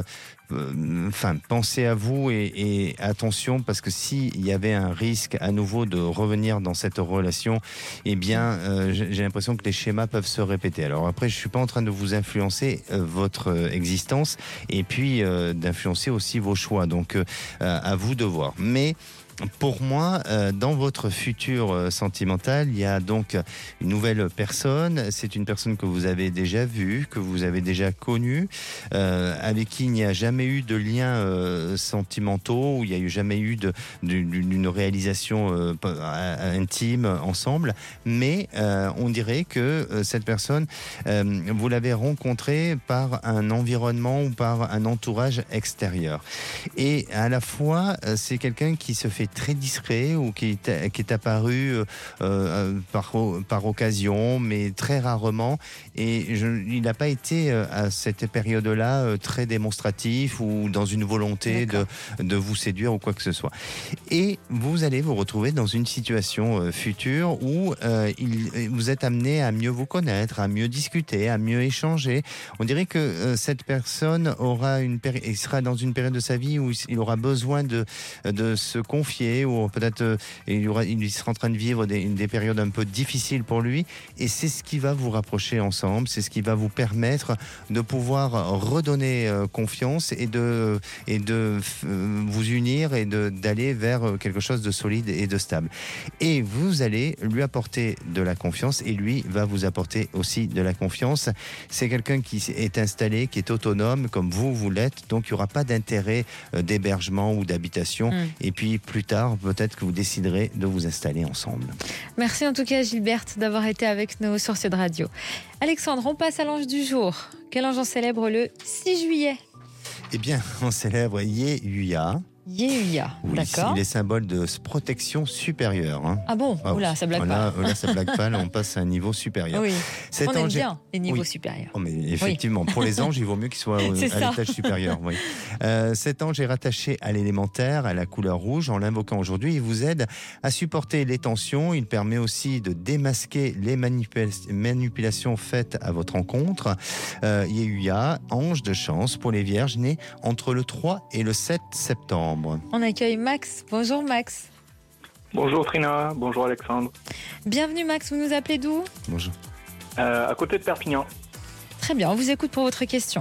Enfin, pensez à vous et, et attention, parce que s'il y avait un risque à nouveau de revenir dans cette relation, eh bien, euh, j'ai l'impression que les schémas peuvent se répéter. Alors après, je suis pas en train de vous influencer euh, votre euh, existence et puis euh, d'influencer aussi vos choix. Donc, euh, à vous de voir. Mais pour moi, euh, dans votre futur euh, sentimental, il y a donc une nouvelle personne. C'est une personne que vous avez déjà vue, que vous avez déjà connue, euh, avec qui il n'y a jamais eu de liens euh, sentimentaux, où il n'y a eu jamais eu de, d'une réalisation euh, intime ensemble. Mais euh, on dirait que euh, cette personne, euh, vous l'avez rencontrée par un environnement ou par un entourage extérieur. Et à la fois, euh, c'est quelqu'un qui se fait est très discret ou qui est, qui est apparu euh, euh, par, par occasion, mais très rarement. Et je, il n'a pas été euh, à cette période-là euh, très démonstratif ou dans une volonté de, de vous séduire ou quoi que ce soit. Et vous allez vous retrouver dans une situation euh, future où euh, il, vous êtes amené à mieux vous connaître, à mieux discuter, à mieux échanger. On dirait que euh, cette personne aura une péri- il sera dans une période de sa vie où il aura besoin de, de se confier, ou peut-être euh, il, aura, il sera en train de vivre des, des périodes un peu difficiles pour lui. Et c'est ce qui va vous rapprocher ensemble, c'est ce qui va vous permettre de pouvoir redonner euh, confiance et de, et de euh, vous unir et de, d'aller vers quelque chose de solide et de stable. Et vous allez lui apporter de la confiance et lui va vous apporter aussi de la confiance. C'est quelqu'un qui est installé, qui est autonome comme vous, vous l'êtes, donc il n'y aura pas d'intérêt euh, d'hébergement ou d'habitation. Mmh. Et puis plus tard, peut-être que vous déciderez de vous installer ensemble. Merci en tout cas Gilberte d'avoir été avec nous sur Sud Radio. Alexandre, on passe à l'ange du jour. Quel ange on célèbre le six juillet? Eh bien, on célèbre Yehuya. Yehuya, oui, d'accord. Il est symbole de protection supérieure. Hein. Ah bon? Ah, oula, ça blague là, pas. Là, ça blague pas, là, on passe à un niveau supérieur. Oui, Cet on aime ange... bien les niveaux oui. supérieurs. Oh, mais effectivement, oui. Pour les anges, il vaut mieux qu'ils soient à l'étage supérieur. Oui. Euh, cet ange est rattaché à l'élémentaire, à la couleur rouge. En l'invoquant aujourd'hui, il vous aide à supporter les tensions. Il permet aussi de démasquer les manipula- manipulations faites à votre encontre. Euh, Yehuya, ange de chance pour les vierges nés entre le trois et le sept septembre. On accueille Max. Bonjour Max. Bonjour Trina, bonjour Alexandre. Bienvenue Max, vous nous appelez d'où? Bonjour. Euh, à côté de Perpignan. Très bien, on vous écoute pour votre question.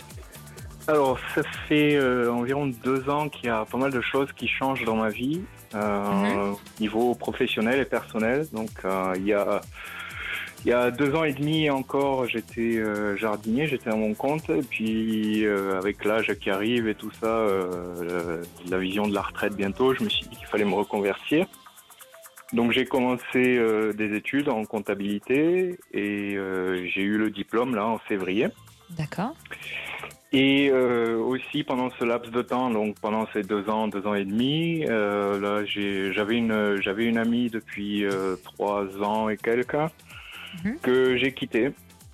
Alors, ça fait euh, environ deux ans qu'il y a pas mal de choses qui changent dans ma vie, euh, mm-hmm. niveau professionnel et personnel. Donc, euh, il y a... Il y a deux ans et demi encore, j'étais euh, jardinier, j'étais à mon compte. Et puis, euh, avec l'âge qui arrive et tout ça, euh, la vision de la retraite bientôt, je me suis dit qu'il fallait me reconvertir. Donc, j'ai commencé euh, des études en comptabilité et euh, j'ai eu le diplôme là en février. D'accord. Et euh, aussi pendant ce laps de temps, donc pendant ces deux ans, deux ans et demi, euh, là, j'ai, j'avais une, j'avais une amie depuis euh, trois ans et quelques. Que j'ai quitté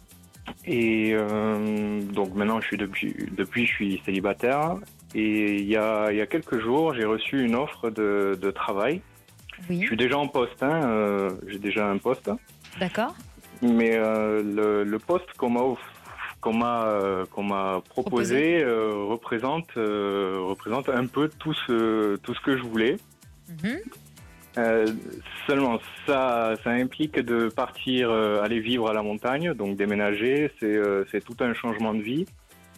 et euh, donc maintenant je suis depuis depuis je suis célibataire et il y a il y a quelques jours j'ai reçu une offre de, de travail. Oui. Je suis déjà en poste, hein, euh, j'ai déjà un poste. D'accord. Mais euh, le, le poste qu'on m'a qu'on m'a euh, qu'on m'a proposé, proposé. Euh, représente euh, représente un peu tout ce tout ce que je voulais. Mm-hmm. Euh, seulement, ça, ça implique de partir, euh, aller vivre à la montagne, donc déménager, c'est, euh, c'est tout un changement de vie.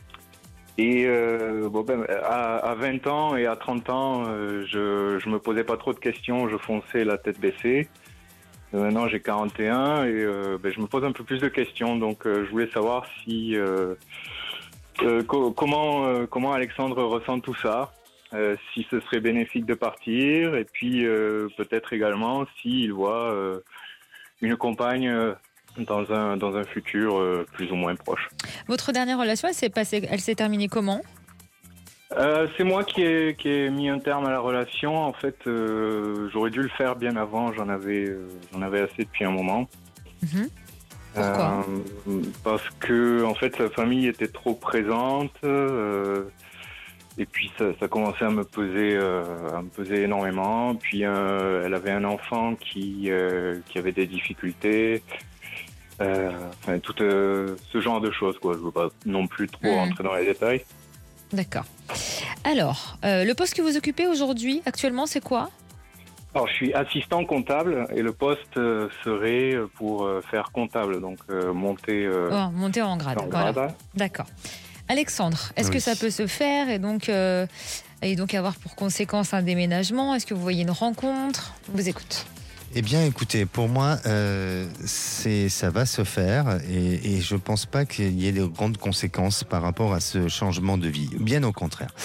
Et euh, bon, ben, à, à vingt ans et à trente ans, euh, je, je me posais pas trop de questions, je fonçais la tête baissée. Euh, maintenant, j'ai quarante et un et euh, ben, je me pose un peu plus de questions, donc euh, je voulais savoir si euh, euh, co- comment euh, comment Alexandre ressent tout ça. Euh, si ce serait bénéfique de partir, et puis euh, peut-être également s'il voit euh, une compagne euh, dans un dans un futur euh, plus ou moins proche. Votre dernière relation, elle s'est passée, elle s'est terminée comment? euh, C'est moi qui ai qui ai mis un terme à la relation. En fait, euh, j'aurais dû le faire bien avant. J'en avais euh, j'en avais assez depuis un moment. Mmh. Pourquoi? euh, Parce que en fait, sa famille était trop présente. Euh, Et puis ça, ça commençait à me peser, euh, à me peser énormément. Puis euh, elle avait un enfant qui euh, qui avait des difficultés, euh, enfin tout euh, ce genre de choses quoi. Je veux pas non plus trop mmh. rentrer dans les détails. D'accord. Alors, euh, le poste que vous occupez aujourd'hui, actuellement, c'est quoi? Alors je suis assistant comptable et le poste euh, serait pour euh, faire comptable, donc euh, monter. Euh, oh, monter en grade. En voilà. grade. D'accord. Alexandre, est-ce oui. que ça peut se faire et donc, euh, et donc avoir pour conséquence un déménagement? Est-ce que vous voyez une rencontre? Je vous écoute. Eh bien, écoutez, pour moi, euh, c'est, ça va se faire et, et je ne pense pas qu'il y ait de grandes conséquences par rapport à ce changement de vie. Bien au contraire.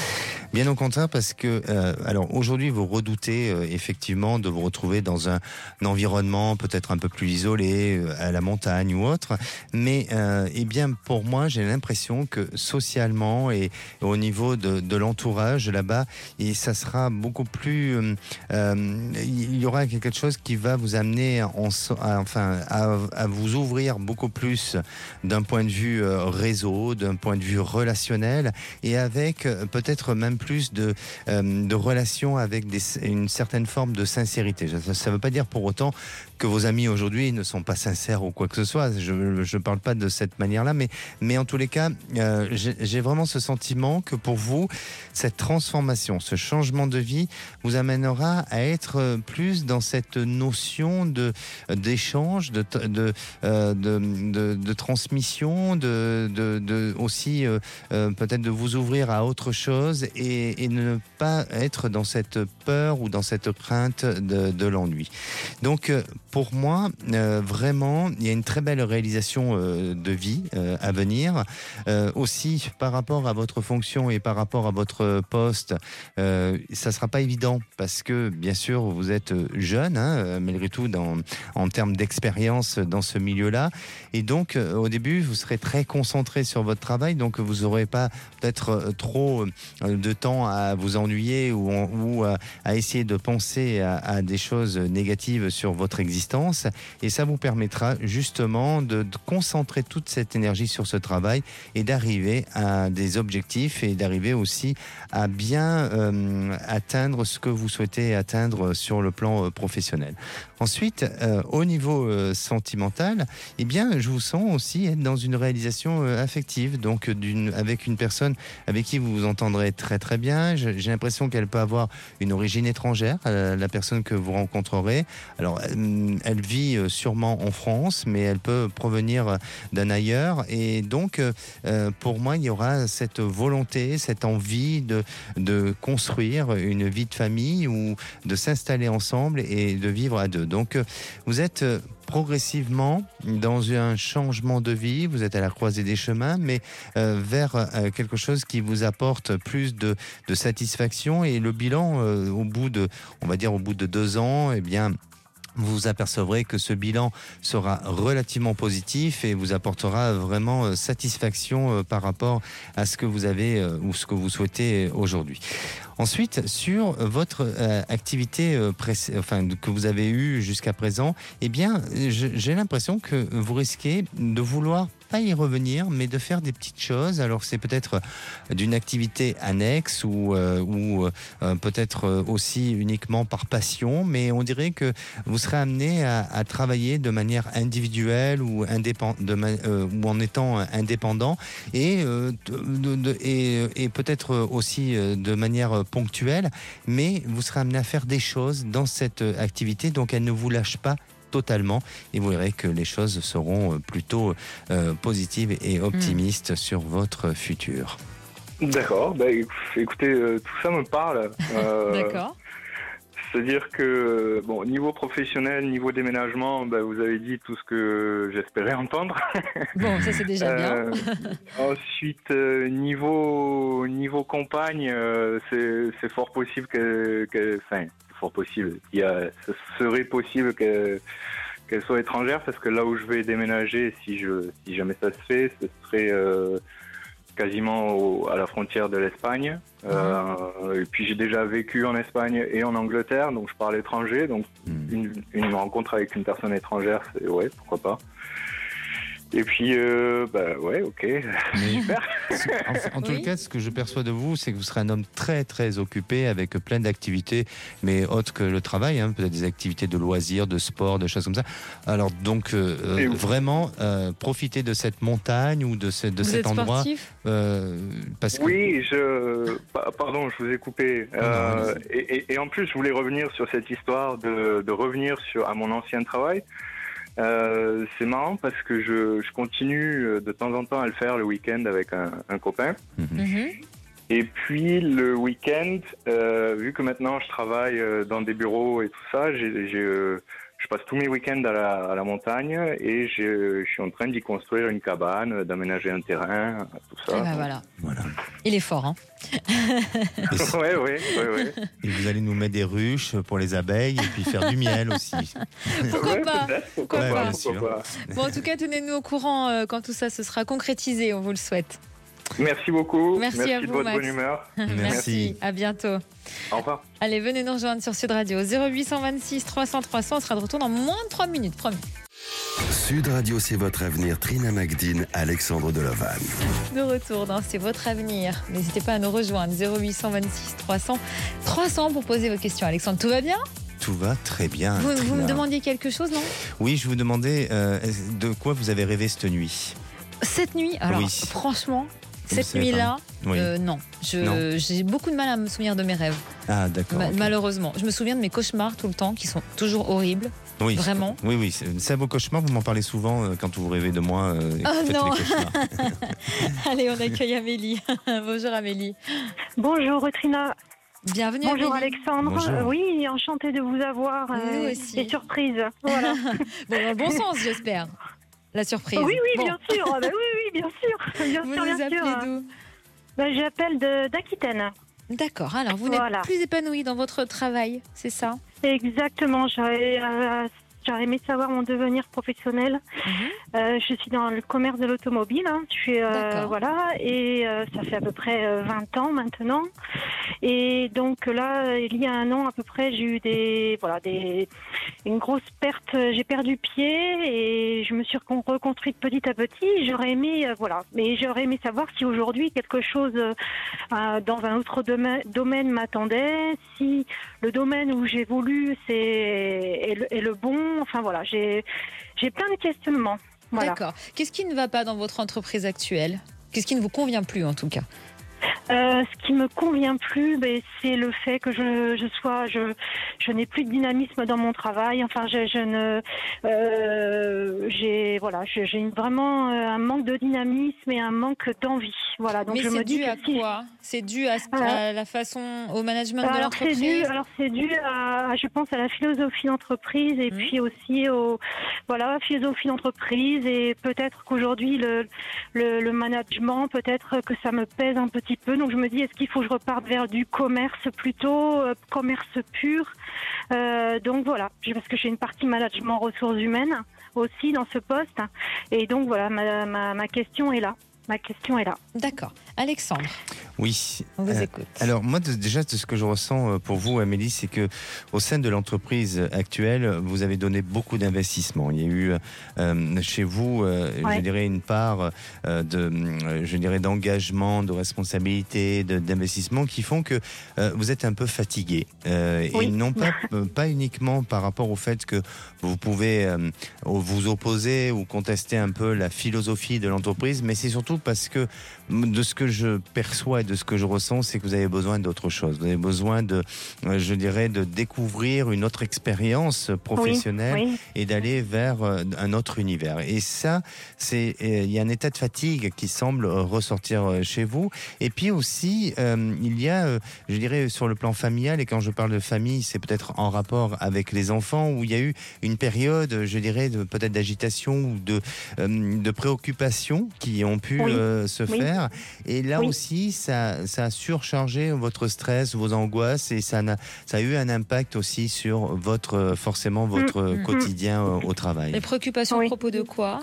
Bien au contraire, parce que euh, alors aujourd'hui vous redoutez euh, effectivement de vous retrouver dans un, un environnement peut-être un peu plus isolé, euh, à la montagne ou autre, mais euh, eh bien pour moi j'ai l'impression que socialement et au niveau de, de l'entourage là-bas, et ça sera beaucoup plus, euh, euh, il y aura quelque chose qui va vous amener en, à, enfin à, à vous ouvrir beaucoup plus d'un point de vue euh, réseau, d'un point de vue relationnel, et avec euh, peut-être même plus de, euh, de relations avec des, une certaine forme de sincérité. Ça ne veut pas dire pour autant que vos amis aujourd'hui ne sont pas sincères ou quoi que ce soit. Je ne parle pas de cette manière-là, mais, mais en tous les cas, euh, j'ai, j'ai vraiment ce sentiment que pour vous, cette transformation, ce changement de vie vous amènera à être plus dans cette notion de, d'échange, de, de, euh, de, de, de transmission, de, de, de aussi euh, euh, peut-être de vous ouvrir à autre chose et, et ne pas être dans cette peur ou dans cette crainte de, de l'ennui. Donc, pour moi, euh, vraiment, il y a une très belle réalisation euh, de vie euh, à venir. Euh, aussi, par rapport à votre fonction et par rapport à votre poste, euh, ça ne sera pas évident parce que, bien sûr, vous êtes jeune, hein, malgré tout, dans, en termes d'expérience dans ce milieu-là. Et donc, euh, au début, vous serez très concentré sur votre travail, donc vous n'aurez pas peut-être trop de temps à vous ennuyer ou, ou à, à essayer de penser à, à des choses négatives sur votre existence. Et ça vous permettra justement de, de concentrer toute cette énergie sur ce travail et d'arriver à des objectifs et d'arriver aussi à bien euh, atteindre ce que vous souhaitez atteindre sur le plan euh, professionnel. Ensuite, euh, au niveau euh, sentimental, eh bien, je vous sens aussi être dans une réalisation euh, affective, donc d'une, avec une personne avec qui vous vous entendrez très très bien. Je, j'ai l'impression qu'elle peut avoir une origine étrangère, euh, la personne que vous rencontrerez. Alors, euh, elle vit euh, sûrement en France, mais elle peut provenir d'un ailleurs. Et donc, euh, pour moi, il y aura cette volonté, cette envie de, de construire une vie de famille ou de s'installer ensemble et de vivre à deux. Donc, vous êtes progressivement dans un changement de vie, vous êtes à la croisée des chemins, mais euh, vers euh, quelque chose qui vous apporte plus de, de satisfaction. Et le bilan, euh, au bout de, on va dire, au bout de deux ans, eh bien, vous vous apercevrez que ce bilan sera relativement positif et vous apportera vraiment satisfaction par rapport à ce que vous avez ou ce que vous souhaitez aujourd'hui. Ensuite, sur votre euh, activité euh, pré- enfin, que vous avez eue jusqu'à présent, eh bien, je, j'ai l'impression que vous risquez de vouloir pas y revenir, mais de faire des petites choses. Alors, c'est peut-être d'une activité annexe ou, euh, ou euh, peut-être aussi uniquement par passion, mais on dirait que vous serez amené à, à travailler de manière individuelle ou, indépend- de ma- euh, ou en étant indépendant et, euh, de, de, et, et peut-être aussi de manière ponctuelle, mais vous serez amené à faire des choses dans cette activité, donc elle ne vous lâche pas totalement et vous verrez que les choses seront plutôt euh, positives et optimistes mmh. sur votre futur. D'accord, bah, écoutez, euh, tout ça me parle. Euh, D'accord. C'est-à-dire que, bon, niveau professionnel, niveau déménagement, bah, vous avez dit tout ce que j'espérais entendre. Bon, ça c'est déjà euh, bien. Ensuite, euh, niveau, niveau compagne, euh, c'est, c'est fort possible que, que, enfin, fort possible, il y a, ce serait possible que, qu'elle soit étrangère, parce que là où je vais déménager, si je, si jamais ça se fait, ce serait euh, quasiment au, à la frontière de l'Espagne. Mmh. Euh, et puis j'ai déjà vécu en Espagne et en Angleterre, donc je parle étranger, donc mmh. une, une rencontre avec une personne étrangère, c'est ouais, pourquoi pas. Et puis, euh, bah ouais, ok, mais, super. En, en tout oui. cas, ce que je perçois de vous, c'est que vous serez un homme très, très occupé avec plein d'activités, mais autres que le travail, hein, peut-être des activités de loisirs, de sport, de choses comme ça. Alors donc, euh, vraiment, euh, profitez de cette montagne ou de, ce, de vous cet êtes endroit. Sportif euh, parce que... Oui, je... Pardon, je vous ai coupé. Non, euh, non, et, et, et en plus, je voulais revenir sur cette histoire de, de revenir sur, à mon ancien travail. Euh, c'est marrant parce que je, je continue de temps en temps à le faire le week-end avec un, un copain. Mm-hmm. Et puis le week-end, euh, vu que maintenant je travaille euh, dans des bureaux et tout ça, j'ai, j'ai, euh, je passe tous mes week-ends à la, à la montagne et je, je suis en train d'y construire une cabane, d'aménager un terrain, tout ça. Eh ben voilà. Voilà. Il est fort, hein. Oui, oui, oui, oui. Et vous allez nous mettre des ruches pour les abeilles et puis faire du miel aussi. Pourquoi Ouais, pas peut-être, pourquoi Pourquoi pas, pas. pourquoi pas. Bon, en tout cas, tenez-nous au courant euh, quand tout ça se sera concrétisé, on vous le souhaite. Merci beaucoup. Merci à de vous, votre Max. bonne humeur. Merci. À bientôt. Au revoir. Allez, venez nous rejoindre sur Sud Radio. zéro huit cent vingt-six trois cents trois cents. On sera de retour dans moins de trois minutes, promis. Sud Radio, c'est votre avenir. Trina Magdine, Alexandre Delavanne. De retour dans C'est votre avenir. N'hésitez pas à nous rejoindre. zéro huit cent vingt-six trois cents trois cents pour poser vos questions. Alexandre, tout va bien? Tout va très bien. Vous, vous me Trina. demandiez quelque chose, non? Oui, je vous demandais euh, de quoi vous avez rêvé cette nuit. Cette nuit, alors Oui. franchement, Vous cette savez nuit-là, pas. Oui. euh, non. Je- Non. J'ai beaucoup de mal à me souvenir de mes rêves. Ah, d'accord. Ma- ok. Malheureusement. Je me souviens de mes cauchemars tout le temps, qui sont toujours horribles. Oui, Vraiment. Oui, oui. C'est c'est à vos cauchemars, vous m'en parlez souvent euh, quand vous rêvez de moi. euh, et que Oh vous faites non. les cauchemars. Allez, on accueille Amélie. Bonjour Amélie. Bonjour Trina. Bienvenue Bonjour Amélie. Alexandre. Bonjour. Euh, oui, enchantée de vous avoir. Nous euh, aussi. Et surprise. Voilà. Bon, dans le bon sens, j'espère. La surprise. oui, oui, Bon. bien sûr. Ah, bah oui, oui, bien sûr. Bien Vous sûr, nous bien appelez sûr. d'où? Bah, j'appelle de- d'Aquitaine. D'accord, alors vous n'êtes Voilà. plus épanouie dans votre travail, c'est ça? Exactement. J'aurais euh, j'aurais aimé savoir mon devenir professionnel. Mhm. Euh, je suis dans le commerce de l'automobile. Hein. Je suis euh, D'accord. voilà, et euh, ça fait à peu près euh, vingt ans maintenant. Et donc là, il y a un an à peu près, j'ai eu des voilà des une grosse perte. J'ai perdu pied et je me suis recon- reconstruite petit à petit. J'aurais aimé euh, voilà, mais j'aurais aimé savoir si aujourd'hui quelque chose euh, euh, dans un autre domaine, domaine m'attendait. Si le domaine où j'évolue c'est est le, est le bon. Enfin voilà, j'ai j'ai plein de questionnements. Voilà. D'accord. Qu'est-ce qui ne va pas dans votre entreprise actuelle? Qu'est-ce qui ne vous convient plus en tout cas? Euh, ce qui me convient plus, ben, c'est le fait que je, je sois, je, je n'ai plus de dynamisme dans mon travail. Enfin, je, je ne, euh, j'ai, voilà, je- j'ai une- vraiment euh, un manque de dynamisme et un manque d'envie. Voilà. Donc Mais je me c'est dis dû que à si- quoi? C'est dû à, ce- Euh, à la façon, au management de alors c'est l'entreprise? dû, alors c'est dû à, je pense, à la philosophie d'entreprise et Mhm. puis aussi au, voilà, philosophie d'entreprise et peut-être qu'aujourd'hui le, le, le management, peut-être que ça me pèse un petit peu. Donc je me dis, est-ce qu'il faut que je reparte vers du commerce plutôt, euh, commerce pur. Euh, donc voilà, Je- parce que j'ai une partie management ressources humaines aussi dans ce poste. Et donc voilà, ma, ma, ma question est là. Ma question est là. D'accord. Alexandre, Oui. on vous Euh, écoute. Alors moi de- déjà de ce que je ressens euh, pour vous Amélie, c'est que au sein de l'entreprise actuelle, vous avez donné beaucoup d'investissements. Il y a eu euh, chez vous, euh, Ouais. je dirais une part euh, de, euh, je dirais d'engagement, de responsabilité, de- d'investissement qui font que euh, vous êtes un peu fatigué euh, et Oui. non pas euh, pas uniquement par rapport au fait que vous pouvez euh, vous opposer ou contester un peu la philosophie de l'entreprise, mais c'est surtout parce que de ce que je perçois et de ce que je ressens, c'est que vous avez besoin d'autre chose. Vous avez besoin de, euh, je dirais, de découvrir une autre expérience professionnelle Oui, oui. et d'aller vers euh, un autre univers. Et ça, c'est, euh, il y a un état de fatigue qui semble euh, ressortir euh, chez vous. Et puis aussi, euh, il y a, euh, je dirais, sur le plan familial, et quand je parle de famille, c'est peut-être en rapport avec les enfants, où il y a eu une période, je dirais, de, peut-être d'agitation ou de, euh, de préoccupation qui ont pu Oui. euh, se Oui. faire. Et là Oui. aussi, ça, ça a surchargé votre stress, vos angoisses, et ça, n'a, ça a eu un impact aussi sur votre, euh, forcément, votre Mm. quotidien euh, au travail. Les préoccupations Oui. à propos de quoi?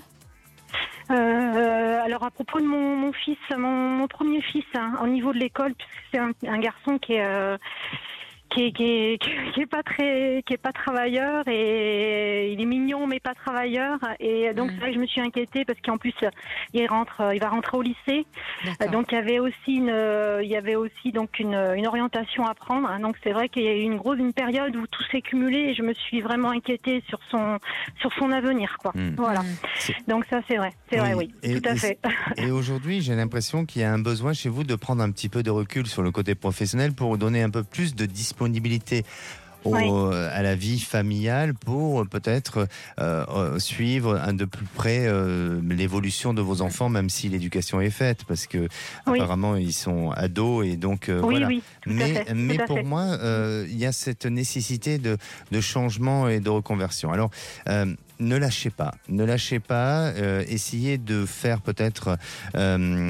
Euh, alors à propos de mon, mon fils, mon, mon premier fils, hein, au niveau de l'école, puisque c'est un, un garçon qui est, euh, qui est, qui est, qui est pas très, qui est pas travailleur et il est mignon mais pas travailleur et donc Mm. c'est vrai que je me suis inquiétée parce qu'en plus il rentre, il va rentrer au lycée, D'accord. donc il y avait aussi une, il y avait aussi donc une, une orientation à prendre. Hein, donc c'est vrai qu'il y a eu une grosse une période où tout s'est cumulé et je me suis vraiment inquiétée sur son, sur son avenir quoi. Mm. Voilà. Mm. Donc ça c'est vrai, c'est vrai oui, Et- tout à et- fait. Et aujourd'hui, j'ai l'impression qu'il y a un besoin chez vous de prendre un petit peu de recul sur le côté professionnel pour donner un peu plus de disponibilité au, Oui. à la vie familiale pour peut-être euh, suivre un de plus près euh, l'évolution de vos enfants, même si l'éducation est faite, parce que Oui. apparemment ils sont ados et donc euh, Oui, voilà. oui, tout à mais fait, tout mais à pour fait. moi, euh, il y a cette nécessité de, de changement et de reconversion. Alors, euh, ne lâchez pas, ne lâchez pas, euh, essayez de faire peut-être euh,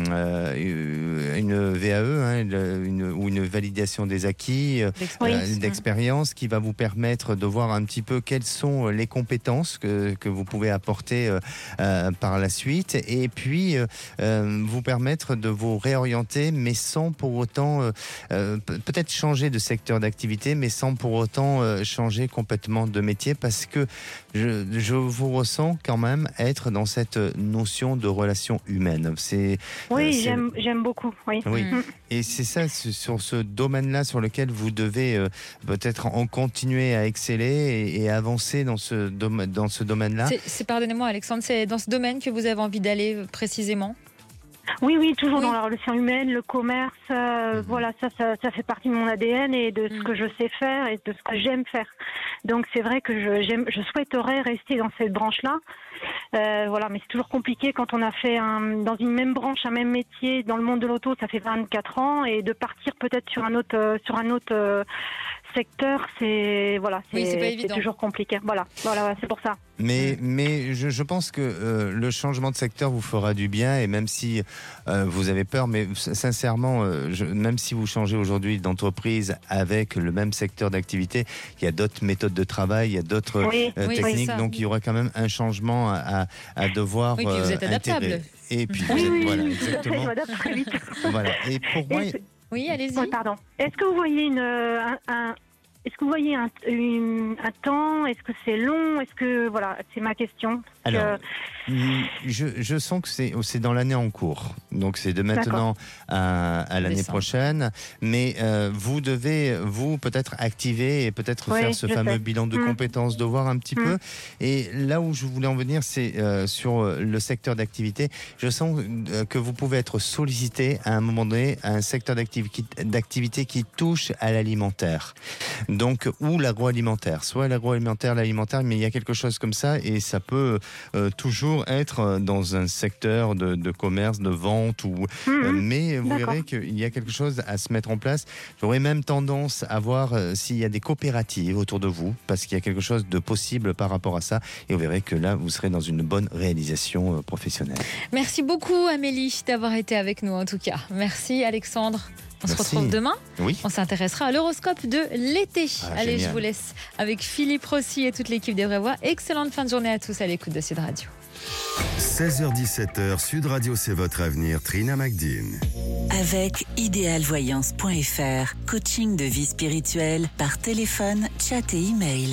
euh, une V A E hein, une, ou une validation des acquis, euh, D'expérience. d'expérience qui va vous permettre de voir un petit peu quelles sont les compétences que, que vous pouvez apporter euh, euh, par la suite et puis euh, euh, vous permettre de vous réorienter mais sans pour autant euh, euh, peut-être changer de secteur d'activité mais sans pour autant euh, changer complètement de métier parce que je, je vous ressens quand même être dans cette notion de relation humaine. C'est, Oui, euh, c'est- j'aime, j'aime beaucoup. Oui. Oui, Mm. et c'est ça, c'est sur ce domaine-là sur lequel vous devez euh, peut-être en continuer à exceller et, et avancer dans ce, dom- dans ce domaine-là. C'est, c'est- pardonnez-moi Alexandre, c'est dans ce domaine que vous avez envie d'aller euh, précisément? Oui, oui, toujours Oui. dans la relation humaine, le commerce, euh, Mhm. voilà, ça, ça, ça fait partie de mon A D N et de ce Mhm. que je sais faire et de ce que j'aime faire. Donc c'est vrai que je, j'aime, je souhaiterais rester dans cette branche-là. Euh, voilà, mais c'est toujours compliqué quand on a fait un, dans une même branche, un même métier, dans le monde de l'auto, ça fait vingt-quatre ans, et de partir peut-être sur un autre, euh, sur un autre euh, secteur, c'est voilà, c'est, Oui, c'est pas c'est évident. toujours compliqué. Voilà, voilà, c'est pour ça. Mais, mais je, je pense que euh, le changement de secteur vous fera du bien et même si euh, vous avez peur, mais sincèrement, euh, je, même si vous changez aujourd'hui d'entreprise avec le même secteur d'activité, il y a d'autres méthodes de travail, il y a d'autres Oui, euh, oui, techniques, c'est ça. donc il y aura quand même un changement à, à, à devoir Oui, puis vous euh, êtes adaptable. intégrer. Et puis vous Oui, êtes- oui, voilà, oui, tout à fait, exactement. je m'adapte très vite. Voilà. Et pour moi, Est-ce- Oui, allez-y. Ouais, pardon. Est-ce que vous voyez une, euh, un, un- est-ce que vous voyez un, une- un temps? Est-ce que c'est long? Est-ce que voilà, c'est ma question. Parce Alors, que- Mm, Je, je sens que c'est, c'est dans l'année en cours. Donc c'est de maintenant à, à l'année Décembre. prochaine. Mais euh, vous devez, vous, peut-être activer et peut-être Oui, faire ce je fameux sais. bilan de Mm. compétences, de voir un petit Mm. peu. Et là où je voulais en venir, c'est euh, sur le secteur d'activité. Je sens euh, que vous pouvez être sollicité à un moment donné à un secteur d'activité, d'activité qui touche à l'alimentaire. Donc, ou l'agroalimentaire. Soit l'agroalimentaire, l'alimentaire, mais il y a quelque chose comme ça et ça peut euh, toujours être dans un secteur de, de commerce, de vente, ou, Mhm. euh, mais vous D'accord. verrez qu'il y a quelque chose à se mettre en place. J'aurais même tendance à voir euh, s'il y a des coopératives autour de vous, parce qu'il y a quelque chose de possible par rapport à ça, et vous verrez que là, vous serez dans une bonne réalisation euh, professionnelle. Merci beaucoup Amélie d'avoir été avec nous en tout cas. Merci Alexandre. On se Merci. retrouve demain. Oui. On s'intéressera à l'horoscope de l'été. Ah, Allez, génial. je vous laisse avec Philippe Rossi et toute l'équipe des Vraies Voix. Excellente fin de journée à tous à l'écoute de Sud Radio. seize heures dix-sept heures, Sud Radio, c'est votre avenir. Trina Magdine. Avec idéal voyance point f r, coaching de vie spirituelle par téléphone, chat et email.